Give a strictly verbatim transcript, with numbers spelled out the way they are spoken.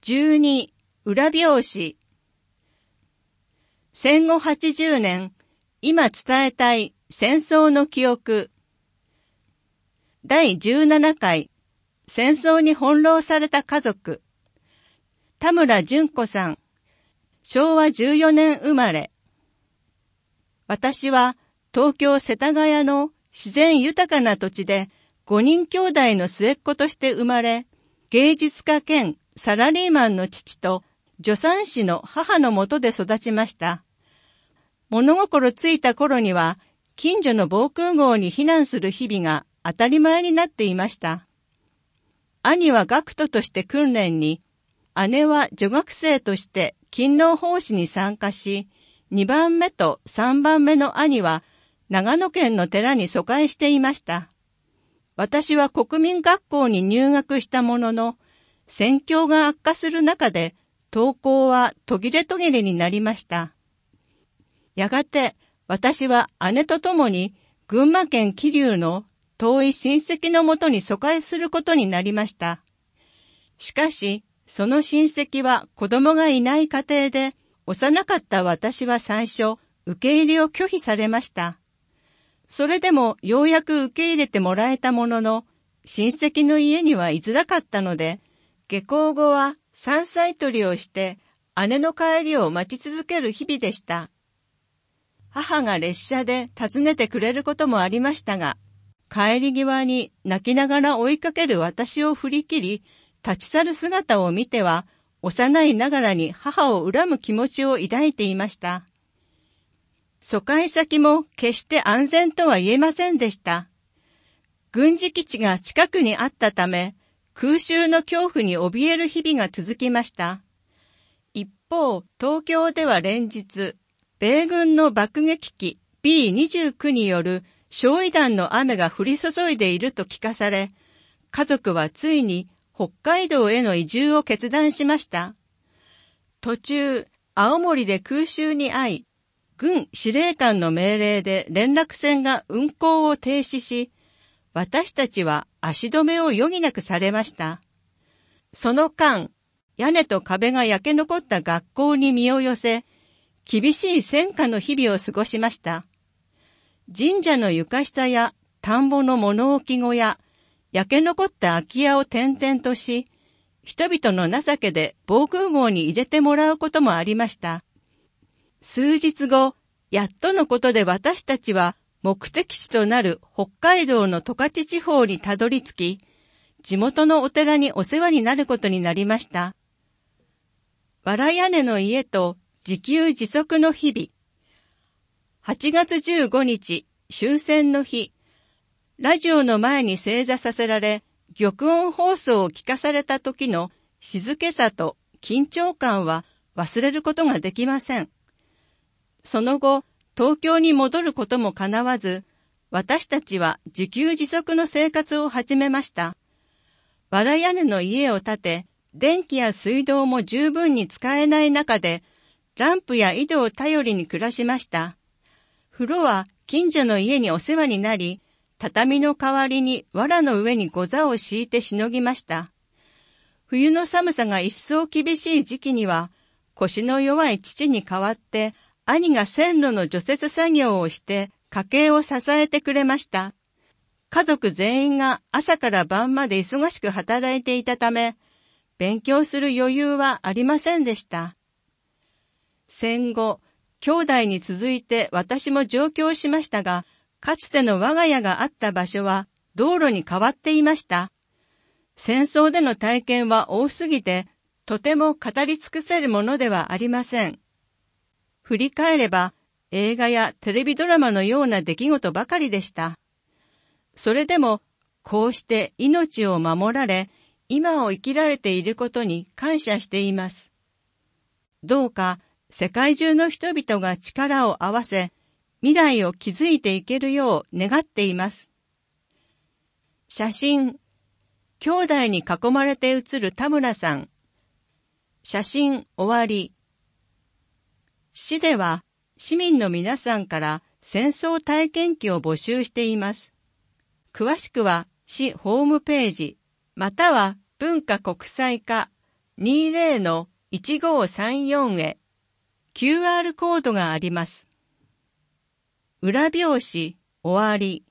じゅうに裏表紙。戦後はちじゅうねん、今伝えたい戦争の記憶。だいじゅうななかい、戦争に翻弄された家族。田村純子さん、しょうわじゅうよねん生まれ。私は東京世田谷の自然豊かな土地でごにん兄弟の末っ子として生まれ、芸術家兼サラリーマンの父と助産師の母のもとで育ちました。物心ついた頃には近所の防空壕に避難する日々が当たり前になっていました。兄は学徒として訓練に、姉は女学生として勤労奉仕に参加し、にばんめとさんばんめの兄は長野県の寺に疎開していました。私は国民学校に入学したものの、戦況が悪化する中で登校は途切れ途切れになりました。やがて私は姉と共に群馬県桐生の遠い親戚のもとに疎開することになりました。しかし、その親戚は子供がいない家庭で、幼かった私は最初、受け入れを拒否されました。それでもようやく受け入れてもらえたものの、親戚の家には居づらかったので、下校後は山菜採りをして姉の帰りを待ち続ける日々でした。母が列車で訪ねてくれることもありましたが、帰り際に泣きながら追いかける私を振り切り、立ち去る姿を見ては、幼いながらに母を恨む気持ちを抱いていました。疎開先も決して安全とは言えませんでした。軍事基地が近くにあったため、空襲の恐怖に怯える日々が続きました。一方、東京では連日、米軍の爆撃機 ビーにじゅうきゅう による焼夷弾の雨が降り注いでいると聞かされ、家族はついに北海道への移住を決断しました。途中、青森で空襲に遭い、軍司令官の命令で連絡船が運航を停止し、私たちは足止めを余儀なくされました。その間、屋根と壁が焼け残った学校に身を寄せ、厳しい戦火の日々を過ごしました。神社の床下や田んぼの物置小屋、焼け残った空き家を転々とし、人々の情けで防空壕に入れてもらうこともありました。数日後、やっとのことで私たちは目的地となる北海道の十勝地方にたどり着き、地元のお寺にお世話になることになりました。藁屋根の家と自給自足の日々。はちがつじゅうごにち、終戦の日。ラジオの前に正座させられ、玉音放送を聞かされた時の静けさと緊張感は忘れることができません。その後、東京に戻ることも叶わず、私たちは自給自足の生活を始めました。藁屋根の家を建て、電気や水道も十分に使えない中で、ランプや井戸を頼りに暮らしました。風呂は近所の家にお世話になり、畳の代わりに藁の上にござを敷いてしのぎました。冬の寒さが一層厳しい時期には、腰の弱い父に代わって、兄が線路の除雪作業をして家計を支えてくれました。家族全員が朝から晩まで忙しく働いていたため、勉強する余裕はありませんでした。戦後、兄弟に続いて私も上京しましたが、かつての我が家があった場所は道路に変わっていました。戦争での体験は多すぎて、とても語り尽くせるものではありません。振り返れば、映画やテレビドラマのような出来事ばかりでした。それでも、こうして命を守られ、今を生きられていることに感謝しています。どうか、世界中の人々が力を合わせ、未来を築いていけるよう願っています。写真、兄弟に囲まれて写る田村さん。写真終わり。市では市民の皆さんから戦争体験記を募集しています。詳しくは市ホームページ、または文化国際課にじゅうのいちごさんよん へ キューアール コードがあります。裏表紙終わり。